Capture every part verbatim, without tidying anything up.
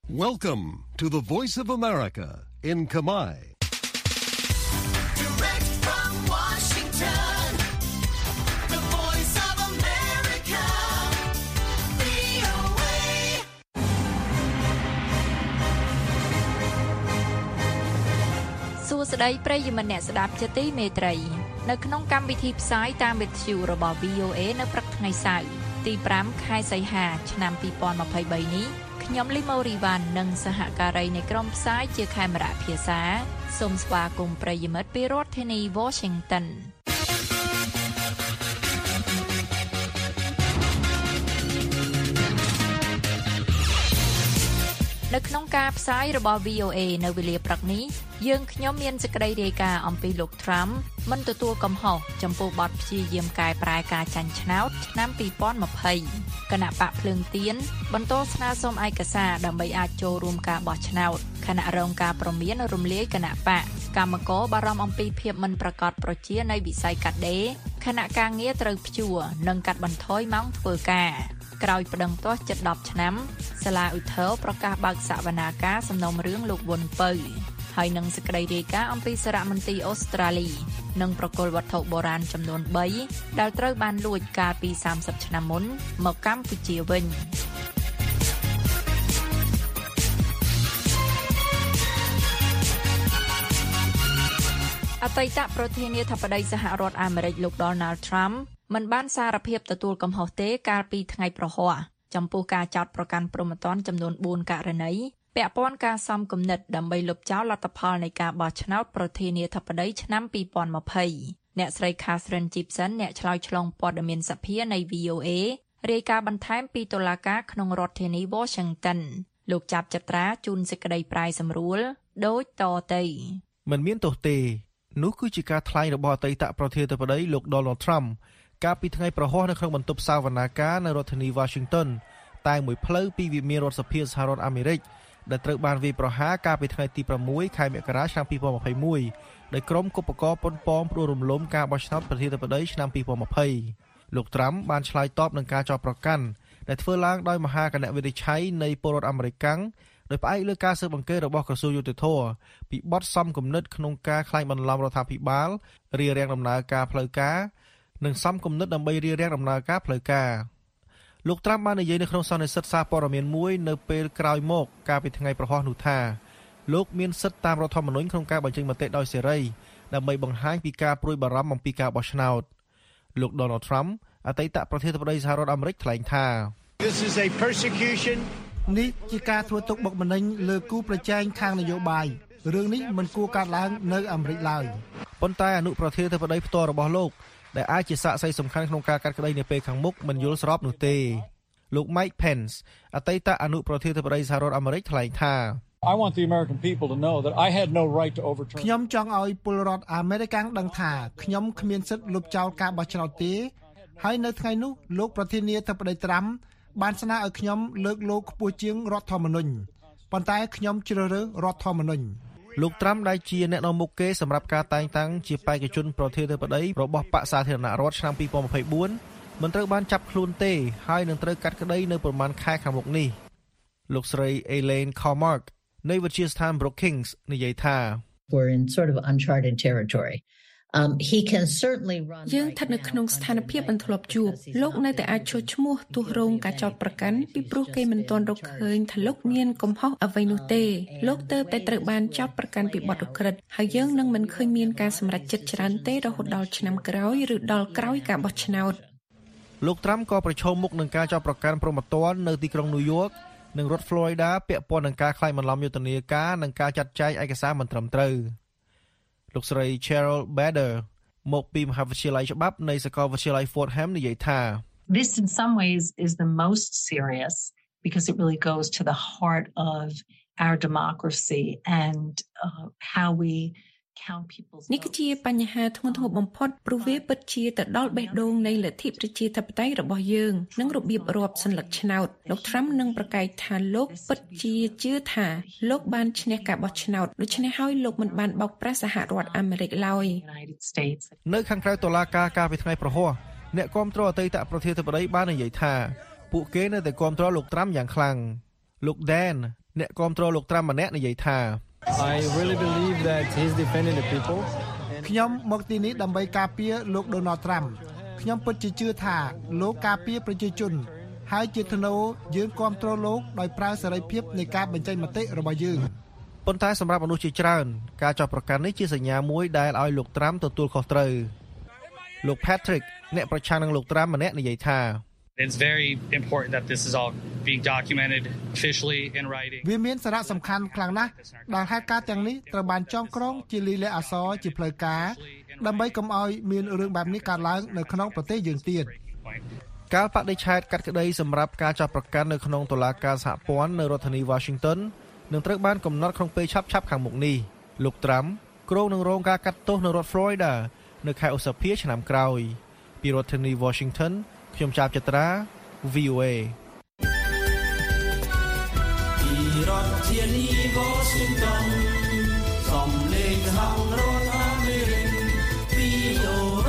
Welcome to the Voice of America in Khmer. Direct from Washington, the Voice of America, វី អូ เอសួស្តីប្រិយមិត្តអ្នកស្ដាប់ជាទីមេត្រីនៅក្នុងកម្មវិធីផ្សាយតាមវិទ្យុរបស់ វី អូ เอ នៅព្រឹកថ្ងៃសៅរ៍ទីប្រាំខែសីហាឆ្នាំពីរពាន់ម្ភៃបីនេះខ្ញុំលីម៉ូរីវ៉ាន់និងសហការីនៃក្រុមផ្សាយជាខេមរៈភាសាសូមស្វាគមន៍ប្រិយមិត្តពីរដ្ឋធានី Washington នៅក្នុងការផ្សាយរបស់ វី អូ เอ នៅវេលាព្រឹកនេះយើងខ្ញុំមានសេចក្តីរាយការណ៍អំពីលោក Trump មិនទទួលកំហុសចំពោះបទព្យាយាមកែប្រែការចាញ់ឆ្នោតឆ្នាំពីរពាន់ម្ភៃគណៈបកភ្លើងទៀនបន្តស្នើសុំឯកសារដើម្បីអាចចូលរួមការបោះឆ្នោតគណៈរងការព្រមានរំលាយគណៈបកកម្មករបារម្ភអំពីភាពមិនប្រកបប្រជានៃវិស័យកាត់ដេរគណៈការងារត្រូវព្យួរនិងកាត់បន្ថយម៉ោងធ្វើការក្រោយប្តឹងទាស់ជិតដប់ឆ្នាំសាលាឧទ្ធរប្រកាសបើកសវនាការសំណុំរឿងលោកវុនពៅហើយនឹងសេចក្តីរាយការណ៍អំពីសារមន្ទីរអូស្ត្រាលីនិងប្រគល់វត្ថុបុរាណចំនួនបីដែលត្រូវបានលួចកាលពីសាមសិបឆ្នាំមុនមកកម្ពុជាវិញអតីតប្រធានាធិបតីសហរដ្ឋអាមេរិកលោក Donald Trump មិនបានសារភាពទទួលកំហុសទេកាលពីថ្ងៃប្រហ័សចំពោះការចោទប្រកាន់ព្រហ្មទណ្ឌចំនួនបួនករណីពាក់ព័ន្ធការសំគំនិតដើម្បីលុបចោលលទ្ធផលនៃការបោះឆ្នោតប្រធានាធិបតីឆ្នាំពីរពាន់ម្ភៃអ្នកស្រី Catherine Gibson អ្នកឆ្លើយឆ្លងព័ត៌មានសភានៃ វី អូ เอ រាយការណ៍បន្ថែមពីតុលាការក្នុងរដ្ឋធានី Washington លោកចាប់ចត្រាជូនសេចក្តីប្រាយសម្រួលដូចតទៅមិនមានទោសទេនោះគឺជាការថ្លែងរបស់អតីតប្រធានាធិបតីលោក Donald Trump កាលពីថ្ងៃប្រហ័សនៅក្នុងបន្ទប់សវនាការនៅរដ្ឋធានី Washington តែមួយផ្លូវពីវិមានរដ្ឋសភាសហរដ្ឋអាមេរិកដែលត្រូវបានវាយប្រហារកាលពីថ្ងៃទីប្រាំមួយខែមករាឆ្នាំពីរពាន់ម្ភៃមួយដោយក្រុមគឧបករណ៍ប៉ុនប៉ងព្រួយរំលំការបោះឆ្នោតប្រធានាធិបតីឆ្នាំពីរពាន់ម្ភៃលោក Trump បានឆ្លើយតបនឹងការចោទប្រកាន់ដែលធ្វើឡើងដោយមហាគណៈវិនិច្ឆ័យនៃពលរដ្ឋអាមេរិកដោយផ្អែកលើការស៊ើបអង្កេតរបស់ក្រសួងយុតិធធម៌ពីបទសំគំនិតក្នុងការក្លែងបន្លំរដ្ឋាភិបាលរារាំងដំណើរការផ្លូវការនិងសំគំនិតដើម្បីរារាំងដំណើរការផ្លូវការលោក Trump បាននិយាយនៅក្នុងសន្និសីទសារព័ត៌មានមួយនៅពេលក្រោយមកកាលពីថ្ងៃប្រហ័សនោះថាលោកមានសិទ្ធិតាមរដ្ឋធម្មនុញ្ញក្នុងការបញ្ចេញមតិដោយសេរីដើម្បីបង្ហាញពីការព្រួយបារម្ភអំពីការបោះឆ្នោតលោក Donald Trump អតីតប្រធានាធិបតីសហរដ្ឋអាមេរិកថ្លែងថា This is a persecution នេះជាការធ្វើទុកបុកម្នេញលើគូប្រជែងខាងនយោបាយរឿងនេះមិនគួរកើតឡើងនៅអាមេរិកឡើយប៉ុន្តែអនុប្រធានាធិបតីផ្ទាល់របស់លោកដែលអាចជាសាក្សីសំខាន់ក្នុងការកាត់ក្តីនាពេលខាងមុខមិនយល់ស្របនោះទេលោក Mike Pence អតីតអនុប្រធានាធិបតីសហរដ្ឋអាមេរិកថ្លែងថា I want the American people to know that I had no right to overturn ខ្ញុំចង់ឲ្យពលរដ្ឋអាមេរិកដឹងថាខ្ញុំគ្មានសិទ្ធិលុបចោលការបោះឆ្នោតទេហើយនៅថ្ងៃនោះលោកប្រធានាធិបតីត្រាំបានស្នើឲ្យខ្ញុំលើកលោកខ្ពស់ជាងរដ្ឋធម្មនុញ្ញប៉ុន្តែខ្ញុំជ្រើសរើសរដ្ឋធម្មនុញ្ញលោក Trump ដែលជាអ្នកនាំមុខគេសម្រាប់ការតែងតាំងជាបេក្ខជនប្រធានាធិបតីរបស់បក្សសាធារណរដ្ឋឆ្នាំពីរពាន់ម្ភៃបួនមិនត្រូវបានចាប់ខ្លួនទេហើយនឹងត្រូវកាត់ក្តីនៅប្រមាណខែខាងមុខនេះលោកស្រី Elaine Carmark នៃវិទ្យាស្ថាន Brookings និយាយថា We're in sort of uncharted territory Um he can certainly run យើងស្ថិតនៅក្នុងស្ថានភាពមិនធ្លាប់ជួបលោកនៅតែអាចចូលឈ្មោះទោះរងការចោទប្រកាន់ពីព្រោះគេមិនទាន់រកឃើញថាលោកមានកំហុសអ្វីនោះទេលោកទើបតែត្រូវបានចោទប្រកាន់ពីបទឧក្រិដ្ឋហើយយើងនឹងមិនឃើញមានការសម្រេចចិត្តច្រើនទេរហូតដល់ឆ្នាំក្រោយឬដល់ក្រោយការបោះឆ្នោតលោក Trump ក៏ប្រឈមមុខនឹងការចោទប្រកាន់ព្រហ្មទណ្ឌនៅទីក្រុង New York និងរដ្ឋ Florida ពាក់ព័ន្ធនឹងការក្លែងបន្លំយុទ្ធនាការនិងការចាត់ចែងឯកសារមិនត្រឹមត្រូវលោកស្រី Cheryl Baderមកពីមហាវិទ្យាល័យច្បាប់នៃសាកលវិទ្យាល័យ Fordham និយាយថា This in some ways is the most serious because it really goes to the heart of our democracy and uh, how we នេះគឺជាបញ្ហាធ្ងន់ធ្ងរបំផុតព្រោះវាពិតជាទៅដល់បេះដូងនៃលទ្ធិប្រជាធិបតេយ្យរបស់យើងនិងរបៀបរាប់សន្លឹកឆ្នោតលោក Trump នឹងប្រកែកថាលោកពិតជាជឿថាលោកបានឈ្នះការបោះឆ្នោតដូច្នេះហើយលោកមិនបានបោកប្រាស់សហរដ្ឋអាមេរិកឡើយនៅខាងក្រៅតុលាការកាលពីថ្ងៃប្រហ័សអ្នកគាំទ្រអតីតប្រធានាធិបតីបាននិយាយថាពួកគេនៅតែគាំទ្រលោក Trump យ៉ាងខ្លាំងលោក Dan អ្នកគាំទ្រលោកត្រាំម្នាក់និយាយថា I really believe that he's defending the people ខ្ញុំមកទីនេះដើម្បីការពារលោក Donald Trump ខ្ញុំពិតជាជឿថាលោកការពារប្រជាជនហើយជាថ្នូរយើងគាំទ្រលោកដោយប្រើសេរីភាពនៃការបញ្ចេញមតិរបស់យើងប៉ុន្តែសម្រាប់មនុស្សជាច្រើនការចាប់ប្រកាន់នេះជាសញ្ញាមួយដែលឲ្យលោកត្រាំទទួលខុសត្រូវលោក Patrick អ្នកប្រឆាំងនឹងលោកត្រាំម្នាក់និយាយថា It's very important that this is all being documented officially in writing វាមានសារៈសំខាន់ខ្លាំងណាស់ដែលហេតុការណ៍ទាំងនេះត្រូវបានចងក្រងជាលិលាអក្សរជាផ្លូវការដើម្បីកុំឲ្យមានរឿងបែបនេះកើតឡើងនៅក្នុងប្រទេសយើងទៀតការបដិឆេទកាត់ក្តីសម្រាប់ការចាប់ប្រកាន់នៅក្នុងតុលាការសហព័ន្ធនៅរដ្ឋធានី Washington នឹងត្រូវបានកំណត់ក្នុងពេលឆាប់ៗខាងមុខនេះលោកត្រាំគ្រោងនឹងរងការកាត់ទោសនៅរដ្ឋ Florida នៅខែឧសភាឆ្នាំក្រោយពីរដ្ឋធានី Washington ខ្ញុំចាប់ចត្រា V O A ពីរដ្ឋធានី Washington សំឡេងហៅរដ្ឋអាមេរិក V O A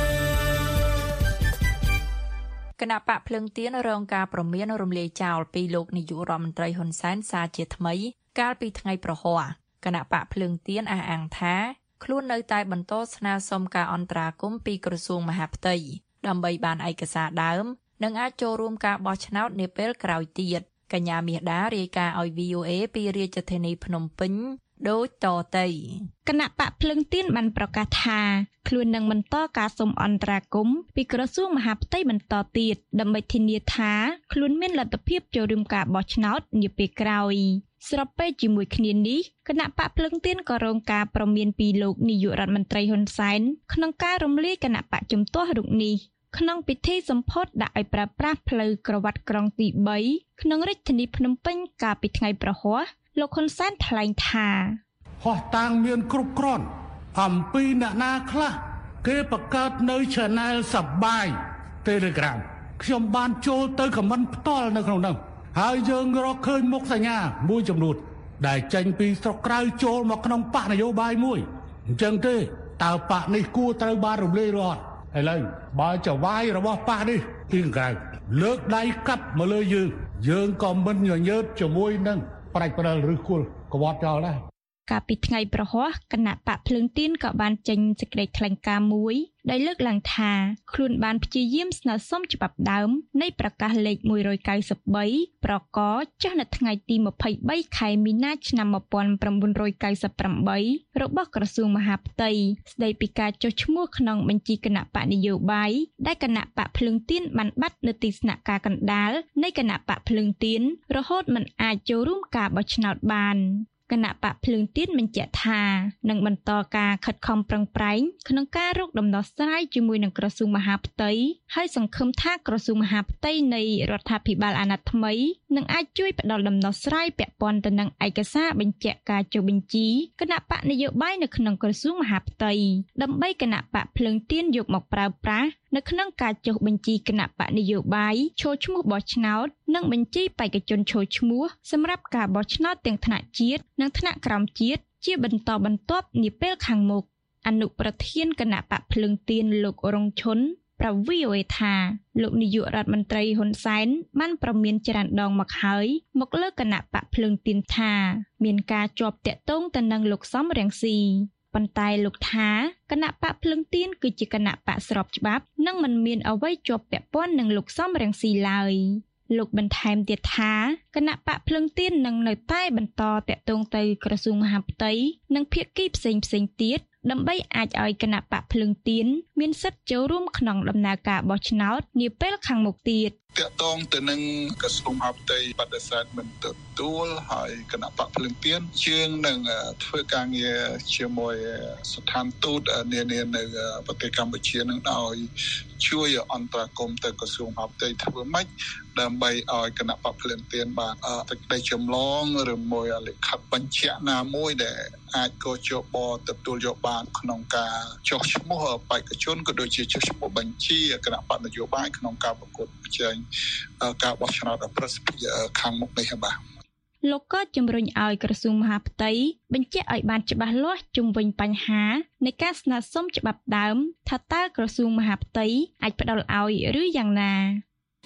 គណៈបកភ្លើងទៀនរងការប្រមានរំលាយចោលពីលោកនាយករដ្ឋមន្ត្រីហ៊ុនសែនសារជាថ្មីកាលពីថ្ងៃប្រហ័សគណៈបកភ្លើងទៀនអះអាងថាខ្លួននៅតែបន្តស្នើសុំការអន្តរាគមន៍ពីក្រសួងមហាផ្ទៃដើម្បីបានឯកសារដើមនិងអាចចូលរួមការបោះឆ្នោតនាពេលក្រោយទៀតកញ្ញាមាសដារាយការណ៍ឲ្យ V O A ពីរាជធានីភ្នំពេញដូចតទៅគណៈបកភ្លឹងទៀនបានប្រកាសថាខ្លួននឹងបន្តការសុំអន្តរាគមន៍ពីក្រសួងមហាផ្ទៃបន្តទៀតដើម្បីធានាថាខ្លួនមានលទ្ធភាពចូលរួមការបោះឆ្នោតនាពេលក្រោយស្របពេលជាមួយគ្នានេះគណៈបកភ្លឹងទៀនក៏រងការប្រមានពីលោកនាយករដ្ឋមន្ត្រីហ៊ុនសែនក្នុងការរំលាយគណៈបកជំទាស់រូបនេះក្នុងពិធីសម្ពោធដាក់ឲ្យប្រើប្រាស់ផ្លូវក្រវ៉ាត់ក្រុងទីបីក្នុងរាជធានីភ្នំពេញកាលពីថ្ងៃប្រហ័សលោកហ៊ុនសែនថ្លែងថាហោះតាំងមានគ្រប់គ្រាន់អំពីអ្នកណាខ្លះគេបង្កើតនៅ Channel សបាយ Telegram ខ្ញុំបានចូលទៅខមមិនផ្ទាល់នៅក្នុងនោះហើយយើងរកឃើញមុខសញ្ញាមួយចំនួនដែលចេញពីស្រុកក្រៅចូលមកក្នុងបកនយោបាយមួយអញ្ចឹងទេតើបកនេះគួរត្រូវបានរំលាយរាល់ឥឡូវបើចវាយរបស់បកនេះពីក្រៅលើកដៃកាប់មកលើយើងយើងក៏មិនញញើតជាមួយនឹងប្រាច់ផ្ដាល់ឬគល់ក្បត់ចោលដែរកាលពីថ្ងៃប្រហ័សគណៈបកភ្លើងទៀនក៏បានចេញសេចក្តីថ្លែងការណ៍មួយដែលលើកឡើងថាខ្លួនបានព្យាយាមស្នើសុំច្បាប់ដើមនៃប្រកាសលេខមួយរយកៅសិបបីប្រកចុះនៅថ្ងៃទីម្ភៃបីខែមីនាឆ្នាំmột nghìn chín trăm chín mươi támរបស់ក្រសួងមហាផ្ទៃស្តីពីការចុះឈ្មោះក្នុងបញ្ជីគណៈបកនយោបាយដែលគណៈបកភ្លើងទៀនបានបាត់នៅទីស្នាក់ការកណ្ដាលនៃគណៈបកភ្លើងទៀនរហូតមិនអាចចូលរួមការបោះឆ្នោតបានគណៈបកភ្លើងទៀនបញ្ជាក់ថានឹងបន្តការខិតខំប្រឹងប្រែងក្នុងការរកដំណោះស្រាយជាមួយនឹងក្រសួងមហាផ្ទៃហើយសង្ឃឹមថាក្រសួងមហាផ្ទៃនៃរដ្ឋាភិបាលអាណត្តិថ្មីនឹងអាចជួយផ្ដល់ដំណោះស្រាយពាក់ព័ន្ធទៅនឹងឯកសារបញ្ជាក់ការចុះបញ្ជីគណៈបកនយោបាយនៅក្នុងក្រសួងមហាផ្ទៃដើម្បីគណៈបកភ្លើងទៀនយកមកប្រើប្រាស់នៅក្នុងការចុះបញ្ជីគណៈបកនយោបាយចូលឈ្មោះបោះឆ្នោតនិងបញ្ជីបេក្ខជនចូលឈ្មោះសម្រាប់ការបោះឆ្នោតទាំងថ្នាក់ជាតិនិងថ្នាក់ក្រោមជាតិជាបន្តបន្ទាប់នាពេលខាងមុខអនុប្រធានគណៈបកភ្លើងទៀនលោករងឈុនប្រាប់ V O A ថាលោកនាយករដ្ឋមន្ត្រីហ៊ុនសែនបានប្រមានច្រើនដងមកហើយមកលើគណៈបកភ្លើងទៀនថាមានការជាប់តាក់ទងទៅនឹងលោកសំរងស៊ីប៉ុន្តែលោកថាគណៈបកភ្លើងទៀនគឺជាគណៈបកស្របច្បាប់និងមិនមានអ្វីជាប់ពាក់ព័ន្ធនឹងលោកសំរងស៊ីឡើយលោកបន្ថែមទៀតថាគណៈបកភ្លើងទៀននឹងនៅតែបន្តតាក់ទងទៅក្រសួងមហាផ្ទៃនិងភាគីផ្សេងផ្សេងទៀតដើម្បីអាចឲ្យគណៈបកភ្លើងទៀនមានសិទ្ធិចូលរួមក្នុងដំណើរការបោះឆ្នោតនាពេលខាងមុខទៀតតាក់ទងទៅនឹងក្រសួងមហាផ្ទៃបដិសេធមិនទទួលហើយគណៈបកភ្លើងទៀនជើងនឹងធ្វើការងារជាមួយស្ថានទូតនានានៅប្រទេសកម្ពុជានឹងឲ្យជួយអន្តរាគមន៍ទៅក្រសួងមហាផ្ទៃធ្វើម៉េចដើម្បីឲ្យគណៈបកភ្លើងទៀនបានទឹកដីចម្លងឬមួយលិខិតបញ្ជាក់ណាមួយដែលអាចកោជបទទួលយកបានក្នុងការចុះឈ្មោះបេក្ខជនក៏ដូចជាចុះឈ្មោះបញ្ជីគណៈបកនយោបាយក្នុងការប្រកួតប្រជែងការបោះឆ្នោតប្រសិទ្ធភាពខាងមុខនេះបាទលោកក៏ជំរុញឲ្យក្រសួងមហាផ្ទៃបញ្ជាក់ឲ្យបានច្បាស់លាស់ជុំវិញបញ្ហានៃការស្នើសុំច្បាប់ដើមថាតើក្រសួងមហាផ្ទៃអាចផ្ដល់ឲ្យឬយ៉ាងណា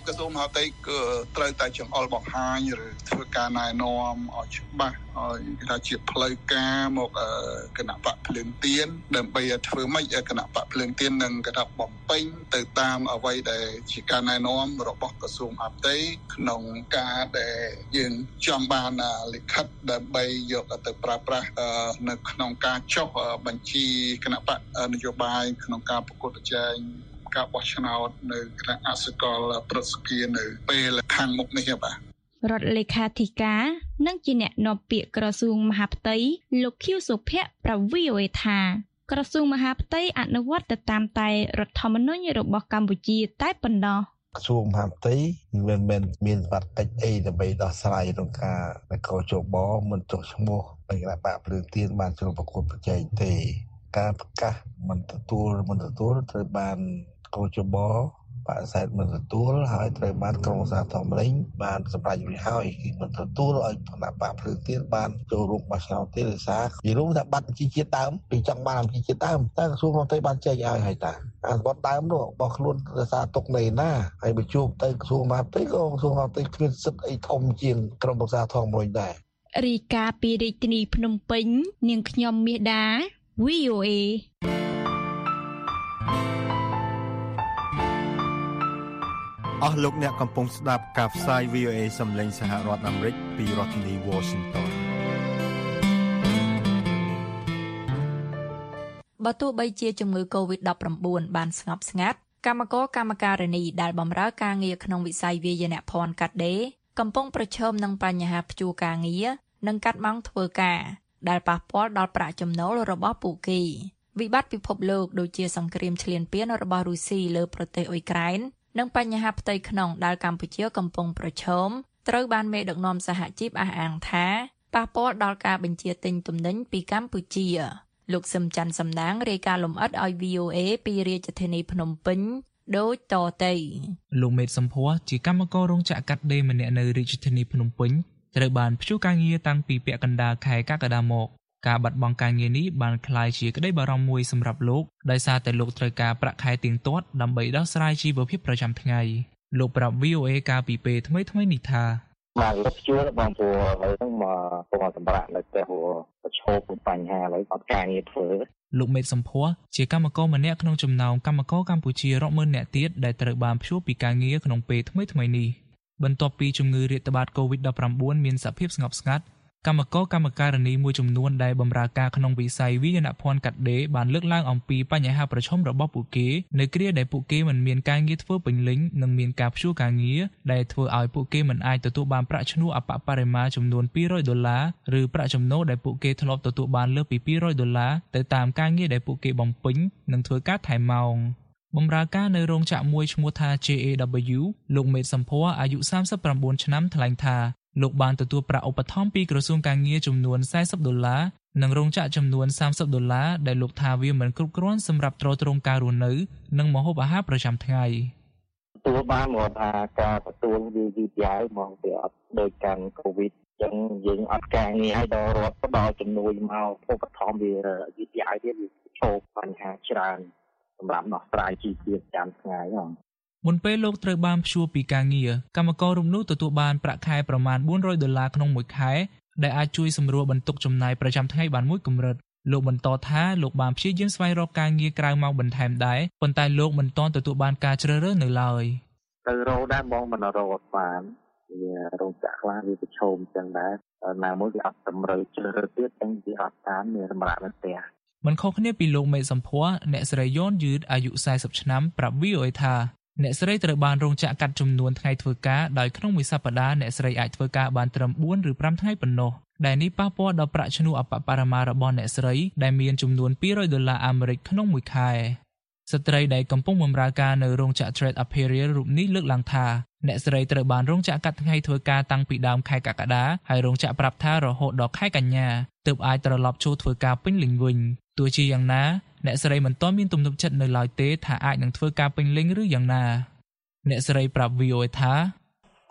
ក្រសួងមហាផ្ទៃគឺត្រូវតែចង្អុលបង្ហាញឬធ្វើការណែនាំឲ្យច្បាស់ឲ្យគេថាជាផ្លូវការមកគណៈបកភ្លើងទៀនដើម្បីធ្វើម៉េចគណៈបកភ្លើងទៀននឹងគេថាបំពេញទៅតាមអ្វីដែលជាការណែនាំរបស់ក្រសួងមហាផ្ទៃក្នុងការដែលយើងចង់បានលិខិតដើម្បីយកទៅប្រើប្រាស់នៅក្នុងការចុះបញ្ជីគណៈបកនយោបាយក្នុងការប្រកួតប្រជែងការបោះឆ្នោតនៅគណៈអសកលប្រសិទ្ធិនៅពេលខាងមុខនេះបាទរដ្ឋលេខាធិការនិងជាអ្នកនាំពាក្យក្រសួងមហាផ្ទៃលោកខៀវសុភ័ក្រប្រាប់ វី អូ អេ ថាក្រសួងមហាផ្ទៃអនុវត្តទៅតាមតែរដ្ឋធម្មនុញ្ញរបស់កម្ពុជាតែប៉ុណ្ណោះក្រសួងមហាផ្ទៃមិនមែនមានវត្តកិច្ចអីដើម្បីដោះស្រាយក្នុងការកោជបមិនចុះឈ្មោះនៃគណៈបកភ្លើងទៀនបានចូលប្រកួតប្រជែងទេការប្រកាសមិនទទួលមិនទទួលត្រូវបានកោជបបាក់សែតមិនទទួលហើយត្រូវបានក្រុមប្រឹក្សាធម្មនុញ្ញបានសម្រេចរួចហើយគឺមិនទទួលឲ្យគណៈបកភ្លើងទៀនបានចូលរួមបោះឆ្នោតទេដោយសារពីរួមថាបាត់ប្រជាជាតិដើមពីចង់បានប្រជាជាតិដើមតែក្រសួងមហាផ្ទៃបានចែកឲ្យហើយតាអាសម្បត្តិដើមនោះរបស់ខ្លួនដោយសារទុកនៅណាហើយបញ្ជូបទៅក្រសួងមហាផ្ទៃក៏ក្រសួងមហាផ្ទៃគ្មានសិទ្ធិអីធំជាងក្រុមប្រឹក្សាធម្មនុញ្ញដែររីកាពីរាជធានីភ្នំពេញនាងខ្ញុំមាសដា វី អូ អេអស់លោកអ្នកកំពុងស្ដាប់ការផ្សាយ វី អូ អេ សំឡេងសហរដ្ឋអាមេរិកពីរដ្ឋធានី Washington បើទោះបីជាជំងឺ កូវីដ ដប់ប្រាំបួន បានស្ងប់ស្ងាត់កម្មករកម្មការិនីដែលបម្រើការងារក្នុងវិស័យវាយនភ័ណ្ឌកាត់ដេរកំពុងប្រឈមនឹងបញ្ហាព្យួរការងារនិងកាត់ម៉ោងធ្វើការដែលប៉ះពាល់ដល់ប្រាក់ចំណូលរបស់ពួកគេវិបត្តិពិភពលោកដូចជាសង្គ្រាមឈ្លានពានរបស់រុស្ស៊ីលើប្រទេសអ៊ុយក្រែននិងបញ្ហាផ្ទៃក្នុងដែលកម្ពុជាកំពុងប្រឈមត្រូវបានមេដឹកនាំសហជីពអះអាងថាប៉ះពាល់ដល់ការបញ្ជាទិញទំនិញពីកម្ពុជាលោកសឹមច័ន្ទសំណាងរាយការណ៍លម្អិតឲ្យ វី អូ អេ ពីរាជធានីភ្នំពេញដូចតទៅលោកមេតសំភ័រជាកម្មកររោងចក្រកាត់ដេរម្នាក់នៅរាជធានីភ្នំពេញត្រូវបានព្យួរការងារតាំងពីពាក់កណ្ដាលខែកក្កដាមកការបាត់បង់ការងារនេះបានក្លាយជាក្តីបារម្ភមួយសម្រាប់លោកដោយសារតែលោកត្រូវការប្រាក់ខែទៀងទាត់ដើម្បីដោះស្រាយជីវភាពប្រចាំថ្ងៃលោកប្រាប់ វី អូ អេ កាលពីពេលថ្មីៗនេះថាបាទលោកជួលបងព្រោះឥឡូវហ្នឹងមកពងសម្រាប់នៅផ្ទះប្រឈមនឹងបញ្ហាឥឡូវអត់ការងារធ្វើលោកមេតសំភ័រជាកម្មករម្នាក់ក្នុងចំណោមកម្មករកម្ពុជារាប់ម៉ឺននាក់ទៀតដែលត្រូវបានព្យួរពីការងារក្នុងពេលថ្មីៗនេះបន្ទាប់ពីជំងឺរាតត្បាត កូវីដ ដប់ប្រាំបួន មានសភាពស្ងប់ស្ងាត់កម្មករកម្មការិនីមួយចំនួនដែលបម្រើការក្នុងវិស័យវាយនភ័ណ្ឌកាត់ដេរបានលើកឡើងអំពីបញ្ហាប្រឈមរបស់ពួកគេនៅគ្រាដែលពួកគេមិនមានការងារធ្វើពេញលេញនិងមានការព្យួរការងារដែលធ្វើឲ្យពួកគេមិនអាចទទួលបានប្រាក់ឈ្នួលអបបរមាចំនួនពីររយដុល្លារឬប្រាក់ចំណូលដែលពួកគេធ្លាប់ទទួលបានលើសពីពីររយដុល្លារទៅតាមការងារដែលពួកគេបំពេញនិងធ្វើការថែមម៉ោងបម្រើការនៅរោងចក្រមួយឈ្មោះថា ジェ เอ ดับเบิลยู លោកមេតសំភ័រអាយុសាមសិបប្រាំបួនឆ្នាំថ្លែងថាលោកបានទទួលប្រាក់ឧបត្ថម្ភពីក្រសួងការងារចំនួនសែសិបដុល្លារនិងរោងចក្រចំនួនសាមសិបដុល្លារដែលលោកថាវាមិនគ្រប់គ្រាន់សម្រាប់ទ្រទ្រង់ការរស់នៅនិងម្ហូបអាហារប្រចាំថ្ងៃទទួលបានមកថាការទទួលវាយឺតយ៉ាវមកវាអត់ដូចកាន់កូវីដចឹងយើងអត់ការងារឲ្យដល់រដ្ឋផ្ដល់ជំនួយមកឧបត្ថម្ភវាយឺតយ៉ាវទៀតវាឈោបបញ្ហាច្រើនសម្រាប់ដោះស្រាយជីវភាពប្រចាំថ្ងៃហ្នឹងមុនពេលលោកត្រូវបានព្យួរពីការងារកម្មកររូបនោះទទួលបានប្រាក់ខែប្រមាណបួនរយដុល្លារក្នុងមួយខែដែលអាចជួយសម្រួលបន្ទុកចំណាយប្រចាំថ្ងៃបានមួយកម្រិតលោកបន្តថាលោកបានព្យាយាមស្វែងរកការងារក្រៅម៉ោងបន្ថែមដែរប៉ុន្តែលោកមិនទាន់ទទួលបានការជ្រើសរើសនៅឡើយទៅរកដែរបងមិនរកបានវារោងចក្រខ្លះវាប្រឈមចឹងដែរណាមួយវាអត់តម្រូវជ្រើសរើសទៀតអញ្ចឹងវាអត់តាមមានសម្រាប់នៅផ្ទះមិនខុសគ្នាពីលោកមេតសំភ័រអ្នកស្រីយ៉នយឺតអាយុសែសិបឆ្នាំប្រាប់ វី អូ អេ ថាអ្នកស្រីត្រូវបានរោងចក្រកាត់ចំនួនថ្ងៃធ្វើការដោយក្នុងមួយសប្តាហ៍អ្នកស្រីអាចធ្វើការបានត្រឹមបួនឬប្រាំថ្ងៃប៉ុណ្ណោះដែលនេះប៉ះពាល់ដល់ប្រាក់ឈ្នួលអបបរមារបស់អ្នកស្រីដែលមានចំនួនពីររយដុល្លារអាមេរិកក្នុងមួយខែស្ត្រីដែលកំពុងបម្រើការនៅរោងចក្រ Trade Apparel រូបនេះលើកឡើងថាអ្នកស្រីត្រូវបានរោងចក្រកាត់ថ្ងៃធ្វើការតាំងពីដើមខែកក្កដាហើយរោងចក្រប្រាប់ថារហូតដល់ខែកញ្ញាទើបអាចត្រឡប់ចូលធ្វើការពេញលេញវិញទោះជាយ៉ាងណាអ្នកស្រីមិនទាន់មានទំនុកចិត្តនៅឡើយទេថាអាចនឹងធ្វើការពេញលេញឬយ៉ាងណាអ្នកស្រីប្រាប់ វី អូ អេ ថាអ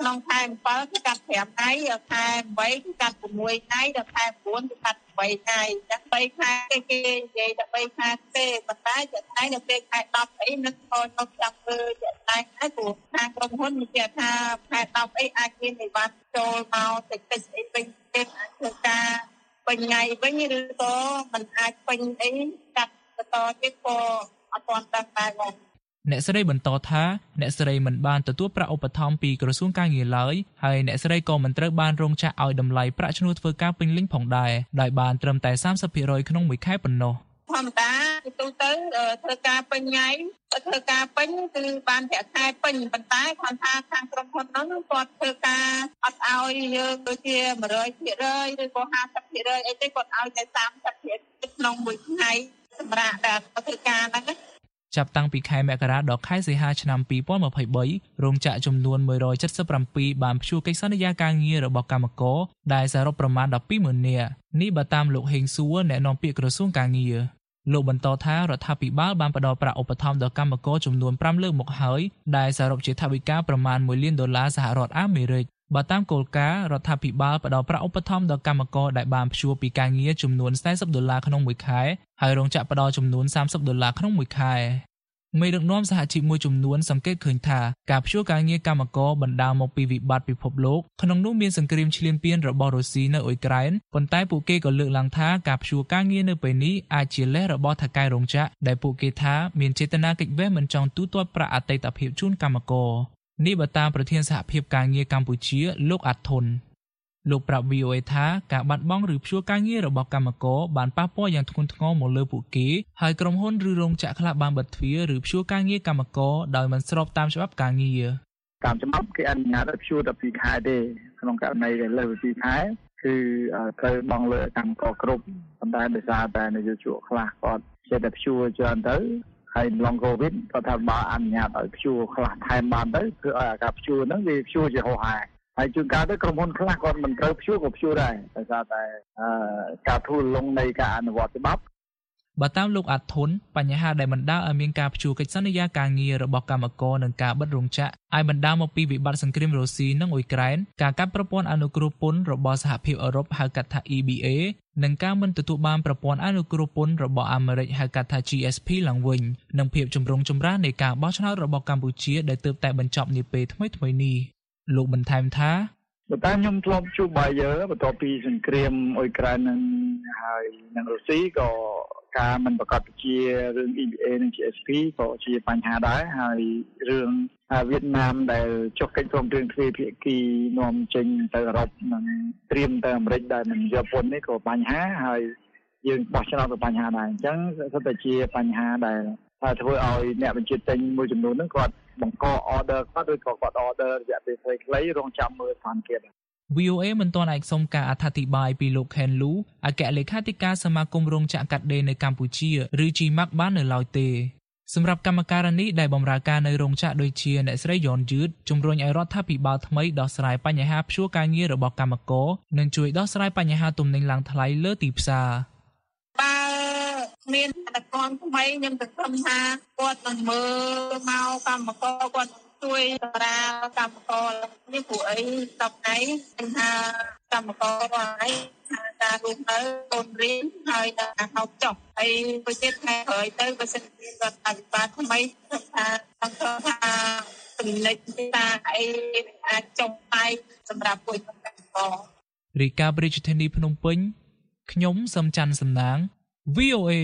ក្នុងខែbảyគឺកាត់ប្រាំថ្ងៃខែeightគឺកាត់sixថ្ងៃដល់ខែnineគឺកាត់eightថ្ងៃចឹងthreeខែគេគេនិយាយតែthreeខែទេប៉ុន្តែជាក់ស្ដែងនៅពេលខែtenអីនឹងខលនោះចាំធ្វើជាក់ស្ដែងហើយព្រោះខាងក្រុមហ៊ុននិយាយថាខែtenអីអាចមាននិវត្តន៍ចូលមកតិចតិចអីវិញទៀតអាចធ្វើការពេញថ្ងៃវិញឬក៏មិនអាចពេញអីកាត់បន្តទៀតក៏អត់ទាន់ដឹងដែរបងអ្នកស្រីបន្តថាអ្នកស្រីមិនបានទទួលប្រាក់ឧបត្ថម្ភពីក្រសួងការងារឡើយហើយអ្នកស្រីក៏មិនត្រូវបានរងចាក់ឲ្យតម្លៃប្រាក់ឈ្នួលធ្វើការពេញលេញផងដែរដោយបានត្រឹមតែthirty percentក្នុងមួយខែប៉ុណ្ណោះធម្មតាទូទៅធ្វើការពេញថ្ងៃធ្វើការពេញគឺបានប្រាក់ខែពេញប៉ុន្តែគាត់ថាខាងក្រុមហ៊ុននោះគាត់ធ្វើការអត់ឲ្យយើងដូចជាone hundred percent ឬក៏fifty percentអីទេគាត់ឲ្យតែthirty percentក្នុងមួយថ្ងៃសម្រាប់ដែលធ្វើការហ្នឹងចាប់តាំងពីខែមករាដល់ខែសីហាឆ្នាំtwenty twenty-threeរោងចក្រចំនួនone hundred seventy-sevenបានព្យួរកិច្ចសន្យាការងាររបស់កម្មករដែលសរុបប្រមាណtwelve thousandនាក់នេះបើតាមលោកហេងសួរអ្នកនាំពាក្យក្រសួងការងារលោកបន្តថារដ្ឋាភិបាលបានផ្តល់ប្រាក់ឧបត្ថម្ភដល់កម្មករចំនួនfiveលើកមកហើយដែលសរុបជាថវិកាប្រមាណoneលានដុល្លារសហរដ្ឋអាមេរិកបើតាមគោលការណ៍រដ្ឋាភិបាលផ្តល់ប្រាក់ឧបត្ថម្ភដល់កម្មករដែលបានព្យួរពីការងារចំនួនfortyដុល្លារក្នុងមួយខែហើយរោងចក្រផ្តល់ចំនួនthirtyដុល្លារក្នុងមួយខែមេដឹកនាំសហជីពមួយចំនួនសង្កេតឃើញថាការព្យួរការងារកម្មករបណ្ដាលមកពីវិបត្តិពិភពលោកក្នុងនោះមានសង្គ្រាមឈ្លានពានរបស់រុស្ស៊ីនៅអ៊ុយក្រែនប៉ុន្តែពួកគេក៏លើកឡើងថាការព្យួរការងារនៅពេលនេះអាចជាលេសរបស់ថៅកែរោងចក្រដែលពួកគេថាមានចេតនាគេចវេះមិនចង់ទូទាត់ប្រាក់អតីតភាពជូនកម្មករនេះបើតាមប្រធានសហភាពការងារកម្ពុជាលោកអាត់ធុនលោកប្រាប់ V O A ថាការបាត់បង់ឬព្យួរការងាររបស់កម្មករបានប៉ះពាល់យ៉ាងធ្ងន់ធ្ងរមកលើពួកគេហើយក្រុមហ៊ុនឬរោងចក្រខ្លះបានបិទទ្វារឬព្យួរការងារកម្មករដោយមិនស្របតាមច្បាប់ការងារតាមច្បាប់គេអនុញ្ញាតឲ្យព្យួរtwelveខែទេក្នុងករណីដែលលើសពីtwoខែគឺត្រូវបង់លុយឲ្យកម្មករគ្រប់ប៉ុន្តែដោយសារតែនយោជកខ្លះគាត់ចេះតែព្យួរច្រើនទៅហើយឡងកូវីដគាត់ថាបើអនុញ្ញាតឲ្យព្យួរខ្លះថែមបានទៅគឺឲ្យការព្យួរហ្នឹងវាព្យួរជាហោហែហើយជួនកាលទៅក្រុមហ៊ុនខ្លះគាត់មិនត្រូវព្យួរក៏ព្យួរដែរដោយសារតែការធូរលំនៃការអនុវត្តច្បាប់បើតាមលោកអាត់ធុនបញ្ហាដែលបណ្ដាលឲ្យមានការព្យួរកិច្ចសន្យាការងាររបស់កម្មករនិងការបិទរោងចក្រឲ្យបណ្ដាលមកពីវិបត្តិសង្គ្រាមរុស្ស៊ីនិងអ៊ុយក្រែនការកាត់ប្រព័ន្ធអនុគ្រោះពន្ធរបស់សហភាពអឺរ៉ុបហៅកាត់ថា E B A និងការមិនទទួលបានប្រព័ន្ធអនុគ្រោះពន្ធរបស់អាមេរិកហៅកាត់ថា G S P ឡើងវិញនិងភាពចម្រូងចម្រាសនៃការបោះឆ្នោតរបស់កម្ពុជាដែលទើបតែបញ្ចប់នាពេលថ្មីៗនេះលោកបន្ថែមថាបើតាមខ្ញុំធ្លាប់ជួបបាយយើបន្ទាប់ពីសង្គ្រាមអ៊ុយក្រែននិងហើយនិងរុស្ស៊ីក៏ការមិនប្រកាសជារឿង E B A និង G S P ក៏ជាបញ្ហាដែរហើយរឿងវៀតណាមដែលចុះកិច្ចព្រមព្រៀងទ្វេភាគីនាំចេញទៅអឺរ៉ុបនិងត្រៀមទៅអាមេរិកដែលមិនយកពន្ធនេះក៏បញ្ហាហើយយើងបោះឆ្នោតក៏បញ្ហាដែរអញ្ចឹងសុទ្ធតែជាបញ្ហាដែលហើយធ្វើឲ្យអ្នកបញ្ជាទិញមួយចំនួនហ្នឹងគាត់បង្ក order គាត់ឬក៏គាត់ order រយៈពេលខ្លីៗរងចាំមើលស្ថានភាព V O A មិនទាន់អាចសុំការអធិប្បាយពីលោក Ken Lu អគ្គលេខាធិការសមាគមរោងចក្រកាត់ដេរនៅកម្ពុជាឬ G M A C បាននៅឡើយទេសម្រាប់កម្មការនេះដែលបម្រើការនៅរោងចក្រដូចជាអ្នកស្រីយ៉នយឺតជំរុញឲ្យរដ្ឋាភិបាលថ្មីដោះស្រាយបញ្ហាព្យួរការងាររបស់កម្មករនិងជួយដោះស្រាយបញ្ហាទំនិញឡើងថ្លៃលើទីផ្សារបើមានតកនថ្មីខ្ញុំសង្ឃឹមថាគាត់នឹងមើលមកកម្មករគាត់ជួយតារាកម្មករនេះព្រោះអីស្ដប់ថ្ងៃថាកម្មករហើយថាការរួមនៅកូនរៀនហើយការហៅចុះហើយទៅទៀតថ្ងៃក្រោយទៅបើសិនជារដ្ឋាភិបាលថ្មីថាសង្ឃឹមថាចំណេញតាអីអាចចុះតែសម្រាប់ពួកកម្មកររីកាបរិយាធានីភ្នំពេញខ្ញុំសឹមច័ន្ទសំណាង V O A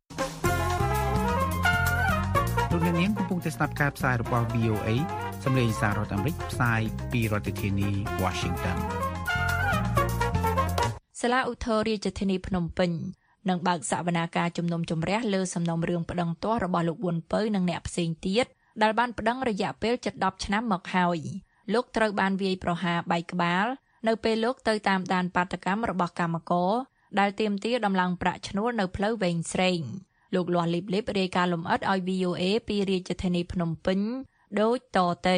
លោកអ្នកនាងកំពុងតែស្ដាប់ការផ្សាយរបស់ V O A សម្លេងសាររដ្ឋអាមេរិកផ្សាយពីរដ្ឋធានី Washington សាលាឧទ្ធររាជធានីភ្នំពេញនឹងបើកសវនាការជំនុំជម្រះលើសំណុំរឿងប្តឹងទាស់របស់លោកវុនពៅនិងអ្នកផ្សេងទៀតដែលបានប្តឹងរយៈពេលជិតដប់ឆ្នាំមកហើយលោកត្រូវបានវាយប្រហារបែកក្បាលនៅពេលលោកទៅតាមដានបាតកម្មរបស់កម្មករដែលទាមទារដំឡើងប្រាក់ឈ្នួលនៅផ្លូវវែងស្រេងលោកលាស់លីបលីបរាយការណ៍លម្អិតឲ្យ V O A ពីរាជធានីភ្នំពេញដូចតទៅ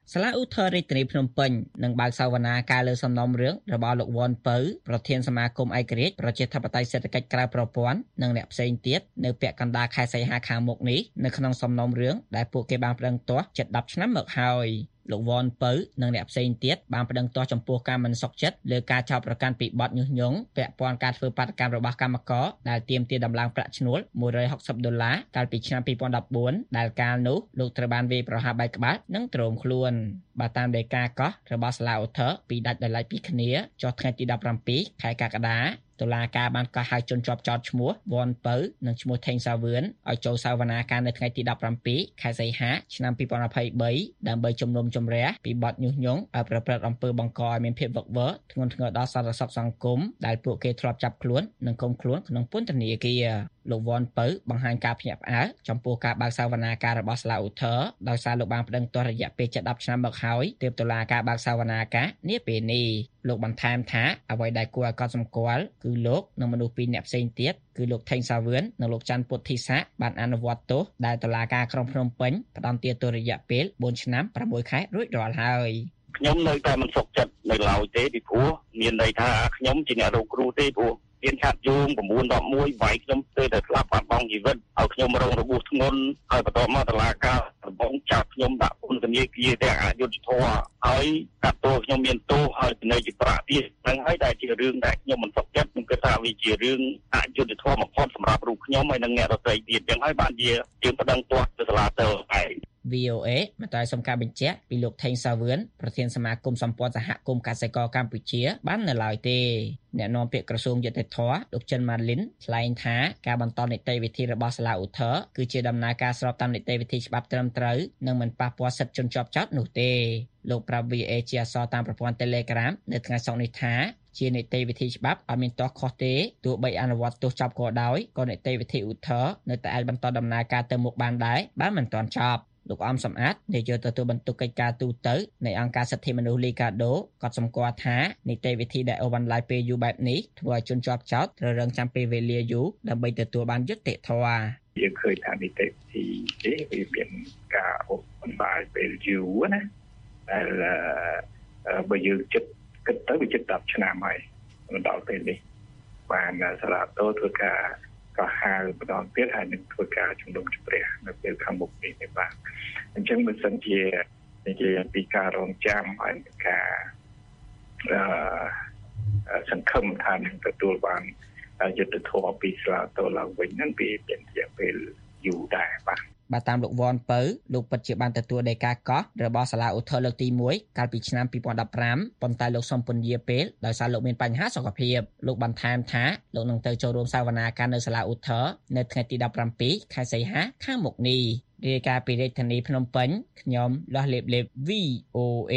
សាលាឧទ្ធររាជធានីភ្នំពេញនឹងបើកសវនាការលើសំណុំរឿងរបស់លោកវ៉ាន់ពៅប្រធានសមាគមឯករាជ្យប្រជាធិបតេយ្យសេដ្ឋកិច្ចក្រៅប្រព័ន្ធនិងអ្នកផ្សេងទៀតនៅពាក់កណ្ដាលខែសីហាខាងមុខនេះនៅក្នុងសំណុំរឿងដែលពួកគេបានប្តឹងទាស់ជិតដប់ឆ្នាំមកហើយលោកវ៉ាន់ពៅនិងអ្នកផ្សេងទៀតបានប្តឹងទាស់ចំពោះការមិនសុខចិត្តលើការចោទប្រកាន់ពីបទញុះញង់ពាក់ព័ន្ធការធ្វើបាតកម្មរបស់កម្មករដែលទាមទារដំឡើងប្រាក់ឈ្នួលមួយរយហុកសិបដុល្លារកាលពីឆ្នាំពីរពាន់ដប់បួនដែលកាលនោះលោកត្រូវបានវាយប្រហារបែកក្បាលនិងទ្រោមខ្លួនបើតាមដីកាកោះរបស់សាលាឧទ្ធរពីដាច់ដោយឡែកពីគ្នាចុះថ្ងៃទីដប់ប្រាំពីរខែកក្កដាតុលាការបានកោះហៅជនជាប់ចោទឈ្មោះវ៉ាន់ពៅនិងឈ្មោះថេងសាវឿនឲ្យចូលសវនាការនៅថ្ងៃទីដប់ប្រាំពីរខែសីហាឆ្នាំពីរពាន់ยี่สิบสามដើម្បីជំនុំជម្រះពីបទញុះញង់ឲ្យប្រព្រឹត្តអំពើបង្កឲ្យមានភាពវឹកវរធ្ងន់ធ្ងរដល់សន្តិសុខសង្គមដែលពួកគេធ្លាប់ចាប់ខ្លួននិងឃុំខ្លួនក្នុងពន្ធនាគារលោកវ៉ាន់ពៅបង្ហាញការភ្ញាក់ផ្អើលចំពោះការបើកសវនាការរបស់សាលាឧទ្ធរដោយសារលោកបានប្តឹងទាស់រយៈពេលជិតដប់ឆ្នាំមកហើយទើបតុលាការបើកសវនាការនាពេលនេះលោកបន្ថែមថាអ្វីដែលគួរឲ្យកត់សម្គាល់គឺលោកនិងមនុស្សពីរនាក់ផ្សេងទៀតគឺលោកថេងសាវឿននិងលោកច័ន្ទពុទ្ធិសាបានអនុវត្តទោសដែលតុលាការក្រុងភ្នំពេញផ្តន្ទាទោសរយៈពេលបួនឆ្នាំប្រាំមួយខែរួចរាល់ហើយខ្ញុំនៅតែមិនសុខចិត្តនៅឡើយទេពីព្រោះមានន័យថាខ្ញុំជាអ្នករងគ្រោះទេព្រោះមានឆាត់យង9 11វាយខ្ញុំស្ទើរតែស្លាប់បាត់បង់ជីវិតឲ្យខ្ញុំរងរបួសធ្ងន់ហើយបន្ទាប់មកតុលាការកំពុងចាប់ខ្ញុំដាក់ពន្ធនាគារទាំងអយុត្តិធម៌ហើយកាត់ទោសខ្ញុំមានទោសហើយពិន័យជាប្រាក់ទៀតហ្នឹងហើយដែលជារឿងដែលខ្ញុំមិនសុខចិត្តខ្ញុំគិតថាវាជារឿងអយុត្តិធម៌បំផុតសម្រាប់រូបខ្ញុំហើយនិងអ្នកដទៃទៀតចឹងហើយបានជាយើងប្តឹងទាស់ទៅសាលាទៅឯង V O A មកតែសំការបញ្ជាក់ពីលោកថេងសាវឿនប្រធានសមាគមសម្ព័ន្ធសហគមន៍កសិករកម្ពុជាបាននៅឡើយទេអ្នកនាំពាក្យក្រសួងយុតិធម៌លោកចិនម៉ាលីនថ្លែងថាការបន្តនីតិវិធីរបស់សាលាឧទ្ធរគឺជាដំណើរការស្របតាមនីតិវិធីច្បាប់ត្រឹមត្រូវនិងមិនប៉ះពាល់សិទ្ធិជនជាប់ចោទនោះទេលោកប្រាប់ V O A ជាអក្សរតាមប្រព័ន្ធ Telegram នៅថ្ងៃសុក្រនេះថាជានីតិវិធីច្បាប់អត់មានទាស់ខុសទេទោះបីអនុវត្តទោសចប់ក៏ដោយក៏នីតិវិធីឧទ្ធរនៅតែអាចបន្តដំណើរការទៅមុខបានដែរបើមិនទាន់ចប់លោកអំសំអាតនាយកទទួលបន្ទុកកិច្ចការទូតនៃអង្គការសិទ្ធិមនុស្សលីកាដូក៏សម្គាល់ថានីតិវិធីដែលអូបន្លាយពេលយូរបែបនេះធ្វើឲ្យជនជាប់ចោទត្រូវរងចាំពេលវេលាយូរដើម្បីទទួលបានយុត្តិធម៌យើងឃើញថានីតិវិធីនេះវាមានការអូបន្លាយពេលយូរណាដែលបើយើងចិត្តគិតទៅវាជិតដប់ឆ្នាំហើយដល់ពេលនេះបានសាលាតូធ្វើការក៏ហៅបន្តទៀតហើយនឹងធ្វើការជំនុំជម្រះនៅពេលខាងមុខនេះទេបាទអញ្ចឹងបើសិនជានិយាយពីការរងចាំហើយនឹងការអឺសង្ឃឹមថានឹងទទួលបានយុត្តិធម៌ពីសាលាតូឡើងវិញហ្នឹងវាមានរយៈពេលយូរដែរបាទបាទតាមលោកវ៉ាន់ពៅលោកពិតជាបានទទួលដីកាកោះរបស់សាលាឧទ្ធរលើកទីមួយកាលពីឆ្នាំពីរពាន់ដប់ប្រាំប៉ុន្តែលោកសុំពន្យាពេលដោយសារលោកមានបញ្ហាសុខភាពលោកបន្ថែមថាលោកនឹងទៅចូលរួមសវនាការនៅសាលាឧទ្ធរនៅថ្ងៃទីដប់ប្រាំពីរខែសីហាខាងមុខនេះរាយការណ៍ពីរាជធានីភ្នំពេញខ្ញុំលាស់លេបលេប V O A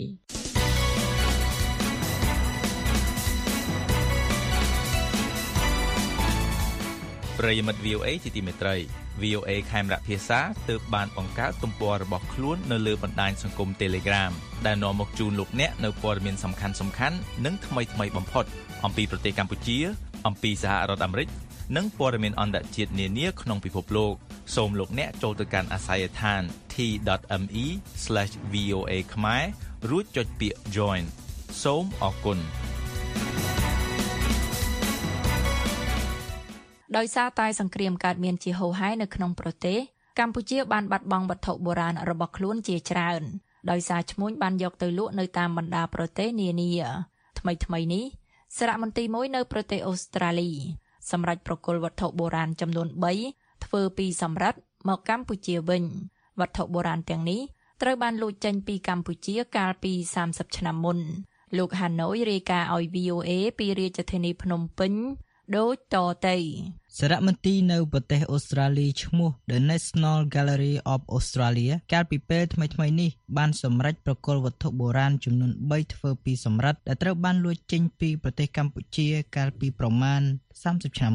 ប្រិយមិត្ត V O A ជាទីមេត្រី V O A ខេមរៈភាសាទើបបានបង្កើតទំព័ររបស់ខ្លួននៅលើបណ្ដាញសង្គម Telegram ដែលនាំមកជូនលោកអ្នកនៅព័ត៌មានសំខាន់ៗនិងថ្មីៗបំផុតអំពីប្រទេសកម្ពុជាអំពីសហរដ្ឋអាមេរិកនិងព័ត៌មានអន្តរជាតិនានាក្នុងពិភពលោកសូមលោកអ្នកចូលទៅកាន់អាស័យដ្ឋាន t dot m e slash v o a ខ្មែររួចចុចពាក្យ Join សូមអរគុណដោយសារតែសង្គ្រាមកើតមានជាហូរហែនៅក្នុងប្រទេសកម្ពុជាបានបាត់បង់វត្ថុបុរាណរបស់ខ្លួនជាច្រើនដោយសារឈ្មួញបានយកទៅលក់នៅតាមបណ្ដាប្រទេសនានាថ្មីថ្មីនេះសារមន្ទីរមួយនៅប្រទេសអូស្ត្រាលីសម្រាប់ប្រគល់វត្ថុបុរាណចំនួនបីធ្វើពីសំរឹទ្ធមកកម្ពុជាវិញវត្ថុបុរាណទាំងនេះត្រូវបានលួចចេញពីកម្ពុជាកាលពីសាមសិបឆ្នាំមុនលោកហាណូយរាយការណ៍ឲ្យ V O A ពីរាជធានីភ្នំពេញដូចតទៅសារមន្ទីរនៅប្រទេសអូស្ត្រាលីឈ្មោះ The National Gallery of Australia កាលពីពេលថ្មីៗនេះបានសម្រេចប្រគល់វត្ថុបុរាណចំនួនបីធ្វើពីសំរឹទ្ធដែលត្រូវបានលួចចេញពីប្រទេសកម្ពុជាកាលពីប្រមាណសាមសិបឆ្នាំមុន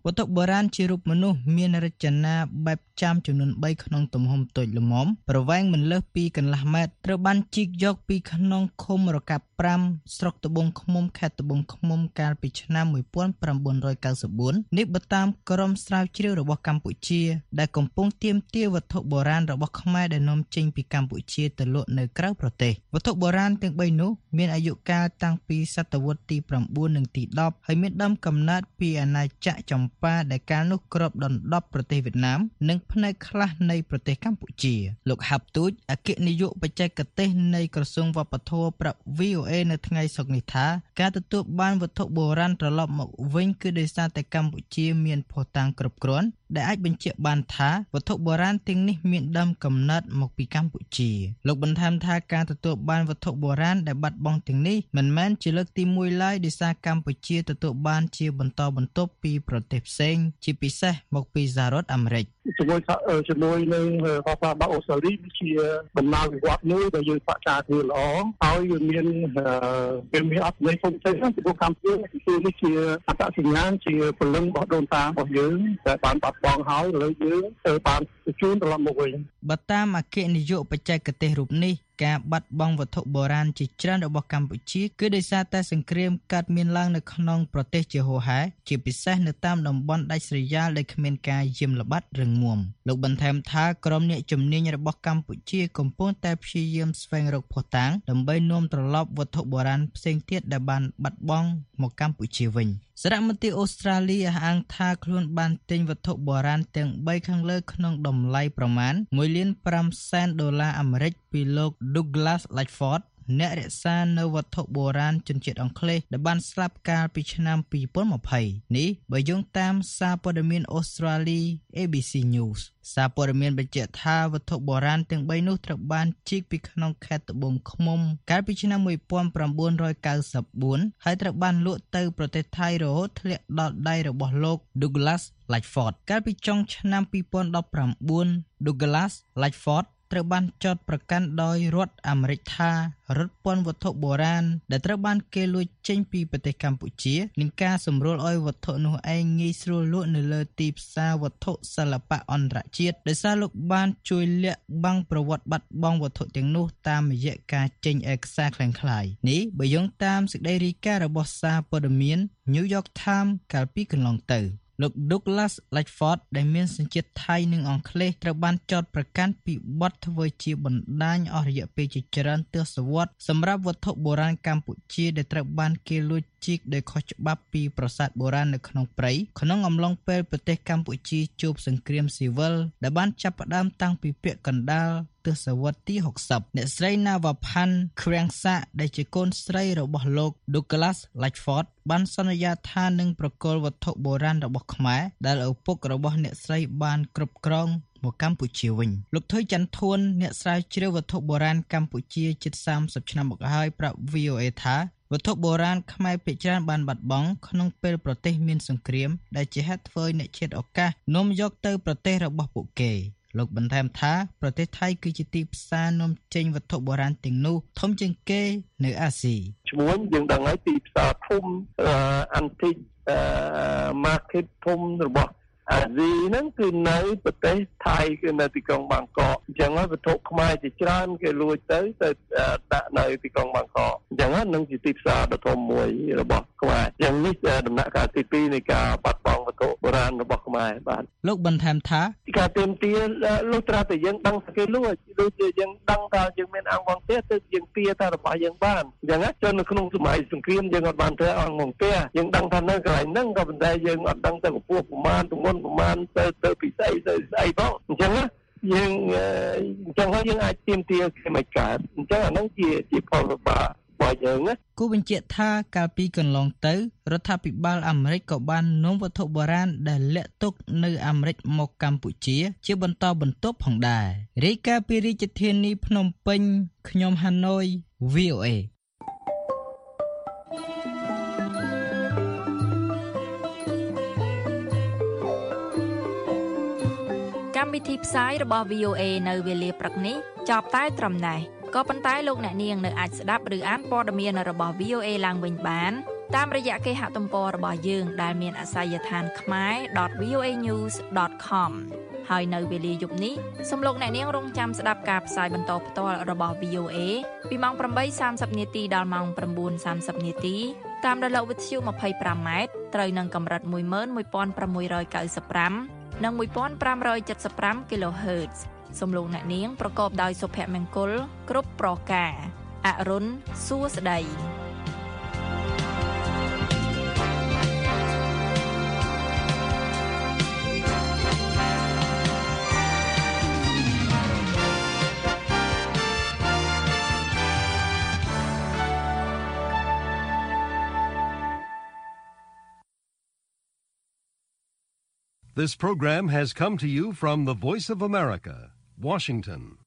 វត្ថុបុរាណជារូបមនុស្សមានរចនាបែបចាមចំនួនបីក្នុងទំហំតូចល្មមប្រវែងមិនលើសពីកន្លះម៉ែត្រត្រូវបានជីកយកពីក្នុងឃុំរកាប់ប្រាំស្រុកត្បូងឃ្មុំខេត្តត្បូងឃ្មុំកាលពីឆ្នាំmột nghìn chín trăm chín mươi tưនេះបើតាមក្រុមស្រាវជ្រាវរបស់កម្ពុជាដែលកំពុងទាមទារវត្ថុបុរាណរបស់ខ្មែរដែលនាំចេញពីកម្ពុជាទៅលក់នៅក្រៅប្រទេសវត្ថុបុរាណទាំងបីនោះមានអាយុកាលតាំងពីសតវត្សទី9និងទីដប់ហើយមានដើមកំណើតពីអាណាចក្រចម្ប៉ាដែលកាលនោះគ្របដណ្ដប់ប្រទេសវៀតណាមនិងផ្នែកខ្លះនៃប្រទេសកម្ពុជាលោកហាប់ទូចអគ្គនាយកបច្ចេកទេសនៃក្រសួងវប្បធម៌ប្រាប់ វី អូ អេ នៅថ្ងៃសុក្រនេះថាការទទួលបានវត្ថុបុរាណត្រឡប់មកវិញគឺដោយសារតែកម្ពុជាមានភស្តុតាងគ្រប់គ្រាន់ដែលអាចបញ្ជាក់បានថាវត្ថុបុរាណទាំងនេះមានដើមកំណើតមកពីកម្ពុជាលោកបន្ថែមថាការទទួលបានវត្ថុបុរាណដែលបាត់បង់ទាំងនេះមិនមែនជាលើកទីមួយឡើយដោយសារកម្ពុជាទទួលបានជាបន្តបន្ទាប់ពីប្រទេសផ្សេងជាពិសេសមកពីសហរដ្ឋអាមេរិកជាមួយជាមួយនឹងរដ្ឋបាលរបស់អូស្ត្រាលីជាដំណើរវិវត្តមួយដែលយើងសហការគ្នាល្អហើយវាមានវាមានអត្ថន័យផ្សេងៗពីកម្ពុជាគឺនេះជាអត្តសញ្ញាណជាពលឹងរបស់ដូនតារបស់យើងដែលបានបាត់បង់ហើយឥឡូវយើងត្រូវបានបញ្ជូនត្រឡប់មកវិញបើតាមអគ្គនាយកបច្ចេកទេសរូបនេះការបាត់បង់វត្ថុបុរាណជាច្រើនរបស់កម្ពុជាគឺដោយសារតែសង្គ្រាមកើតមានឡើងនៅក្នុងប្រទេសជាហូរហែជាពិសេសនៅតាមតំបន់ដាច់ស្រយាលដែលគ្មានការយាមល្បាតរឹងមាំលោកបន្ថែមថាក្រុមអ្នកជំនាញរបស់កម្ពុជាកំពុងតែព្យាយាមស្វែងរកភស្តុតាងដើម្បីនាំត្រឡប់វត្ថុបុរាណផ្សេងទៀតដែលបានបាត់បង់មកកម្ពុជាវិញសារមន្ត្រីអូស្ត្រាលីអះអាងថាខ្លួនបានទិញវត្ថុបុរាណទាំងបីខាងលើក្នុងតម្លៃប្រមាណមួយលានប្រាំសែនដុល្លារអាមេរិកពីលោក Douglas Lightford អ្នករក្សានៅវត្ថុបុរាណជនជាតិអង់គ្លេសដែលបានស្លាប់កាលពីឆ្នាំពីរពាន់ยี่สิบនេះបើយោងតាមសារព័ត៌មានអូស្ត្រាលី เอ บี ซี News សារព័ត៌មានបញ្ជាក់ថាវត្ថុបុរាណទាំងបីនោះត្រូវបានជីកពីក្នុងខេត្តត្បូងឃ្មុំកាលពីឆ្នាំmột nghìn chín trăm chín mươi tưហើយត្រូវបានលក់ទៅប្រទេសថៃរហូតធ្លាក់ដល់ដៃរបស់លោក Douglas Lightford កាលពីចុងឆ្នាំពីរពាន់ដប់ប្រាំបួន Douglas Lightfordត្រូវបានចោទប្រកាន់ដោយរដ្ឋអាមេរិកថារត់ពន្ធវត្ថុបុរាណដែលត្រូវបានគេលួចចេញពីប្រទេសកម្ពុជានិងការសម្រួលឲ្យវត្ថុនោះឯងងាយស្រួលលក់នៅលើទីផ្សារវត្ថុសិល្បៈអន្តរជាតិដោយសារលោកបានជួយលាក់បាំងប្រវត្តិបាត់បង់វត្ថុទាំងនោះតាមរយៈការចេញឯកសារคล้ายៗនេះបើយោងតាមសេចក្តីរាយការណ៍របស់សារព័ត៌មាន New York Times កាលពីកន្លងទៅលោក Douglas Lightford ដែលមានសញ្ជាតិថៃនិងអង់គ្លេសត្រូវបានចោទប្រកាន់ពីបទធ្វើជាបណ្ដាញអស់រយៈពេលជាច្រើនទសវត្សរ៍សម្រាប់វត្ថុបុរាណកម្ពុជាដែលត្រូវបានគេលួចជីកដោយខុសច្បាប់ពីប្រាសាទបុរាណនៅក្នុងព្រៃក្នុងអំឡុងពេលប្រទេសកម្ពុជាជួបសង្គ្រាមស៊ីវិលដែលបានចាប់ផ្ដើមតាំងពីពាក់កណ្ដាលទសវត្សរ៍ទីหกสิบអ្នកស្រី Navaphan Kriangsak ដែលជាកូនស្រីរបស់លោក Douglas Lightford បានសន្យាថានឹងប្រគល់វត្ថុបុរាណរបស់ខ្មែរដែលឪពុករបស់អ្នកស្រីបានគ្រប់គ្រងមកកម្ពុជាវិញលោកថុយច័ន្ទធួនអ្នកស្រាវជ្រាវវត្ថុបុរាណកម្ពុជាជិតសាមសិបឆ្នាំមកហើយប្រាប់ វី អូ អេ ថាវត្ថុបុរាណខ្មែរភាគច្រើនបានបាត់បង់ក្នុងពេលប្រទេសមានសង្គ្រាមដែលជាហេតុធ្វើឲ្យអ្នកជាតិឱកាសនាំយកទៅប្រទេសរបស់ពួកគេលោកបន្ថែមថាប្រទេសថៃគឺជាទីផ្សារនាំចេញវត្ថុបុរាណទាំងនោះធំជាងគេនៅអាស៊ីឈ្មោះយើងដឹងហើយទីផ្សារធំ antique market ធំរបស់អាស៊ីហ្នឹងគឺនៅប្រទេសថៃគឺនៅទីក្រុងបាងកកអញ្ចឹងហើយវត្ថុខ្មែរជាច្រើនគេលួចទៅទៅដាក់នៅទីក្រុងបាងកកអញ្ចឹងហ្នឹងជាទីផ្សារដ៏ធំមួយរបស់ខ្មែរអញ្ចឹងនេះដំណាក់កាលទីពីរនៃការបាត់បង់វត្ថុបុរាណរបស់ខ្មែរបាទលោកបន្ថែមថាការទាមទារលុះត្រាតែយើងដឹងថាគេលួចដូចជាយើងដឹងថាយើងមានអង្គវងផ្ទះទៅយើងទារថារបស់យើងបានអញ្ចឹងចុះនៅក្នុងសម័យសង្គ្រាមយើងអត់បានធ្វើអង្គវងផ្ទះយើងដឹងថានៅកន្លែងហ្នឹងក៏ប៉ុន្តែយើងអត់ដឹងទៅកម្ពស់ប្រមាណទម្ងន់ប្រមាណទៅទៅពីស្អីទៅស្អីផងអញ្ចឹងណាយើងអញ្ចឹងហើយយើងអាចទាមទារគេមិនកើតអញ្ចឹងអាហ្នឹងជាជាផលវិបាករបស់យើងណាគូបញ្ជាក់ថាកាលពីកន្លងទៅរដ្ឋាភិបាលអាមេរិកក៏បាននាំវត្ថុបុរាណដែលលាក់ទុកនៅអាមេរិកមកកម្ពុជាជាបន្តបន្ទាប់ផងដែររាយការណ៍ពីរាជធានីភ្នំពេញខ្ញុំហាណូយ វី អូ អេកម្មវិធីផ្សាយរបស់ វី អូ អេ នៅវេលាព្រឹកនេះចប់តែត្រឹមនេះក៏ប៉ុន្តែលោកអ្នកនាងនៅអាចស្ដាប់ឬអានព័ត៌មានរបស់ វី អូ អេ ឡើងវិញបានតាមរយៈគេហទំព័ររបស់យើងដែលមានអាសយដ្ឋាន ខមែរ ដត វី អូ អេ ញូស ដត ខម ហើយនៅវេលាយប់នេះសូមលោកអ្នកនាងរងចាំស្ដាប់ការផ្សាយបន្តផ្ទាល់របស់ វី អូ អេ ពីម៉ោង ប្រាំបីសាមសិប នាទីដល់ម៉ោង ៩បួនសាមសិប នាទីតាមរលកវិទ្យុ ម្ភៃប្រាំ ម៉ែត្រត្រូវនឹងកម្រិត មួយម៉ឺនមួយពាន់ប្រាំមួយរយកៅសិបប្រាំ និង មួយពាន់ប្រាំរយចិតសិបប្រាំ kHz សូមលោកអ្នកនាងប្រកបដោយសុភមង្គលគ្រប់ប្រការអរុនសួស្តី This program has come to you from the Voice of America, Washington.